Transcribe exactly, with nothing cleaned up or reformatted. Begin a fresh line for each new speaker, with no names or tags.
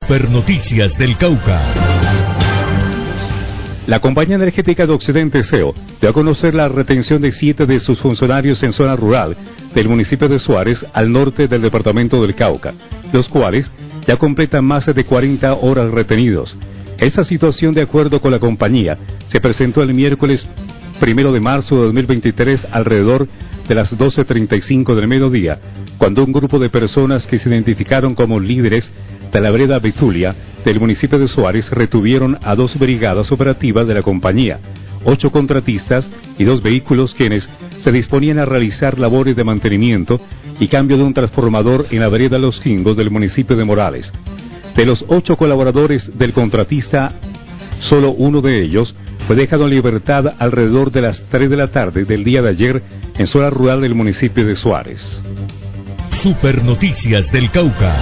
Super Noticias del Cauca.
La compañía energética de Occidente S E O dio a conocer la retención de siete de sus funcionarios en zona rural del municipio de Suárez, al norte del departamento del Cauca, los cuales ya completan más de cuarenta horas retenidos. Esta situación, de acuerdo con la compañía, se presentó el miércoles primero de marzo de dos mil veintitrés alrededor de las doce treinta y cinco del mediodía, cuando un grupo de personas que se identificaron como líderes de la vereda Betulia del municipio de Suárez retuvieron a dos brigadas operativas de la compañía, ocho contratistas y dos vehículos quienes se disponían a realizar labores de mantenimiento y cambio de un transformador en la vereda Los Jingos del municipio de Morales. De los ocho colaboradores del contratista, solo uno de ellos fue dejado en libertad alrededor de las tres de la tarde del día de ayer en zona rural del municipio de Suárez.
Super Noticias del Cauca.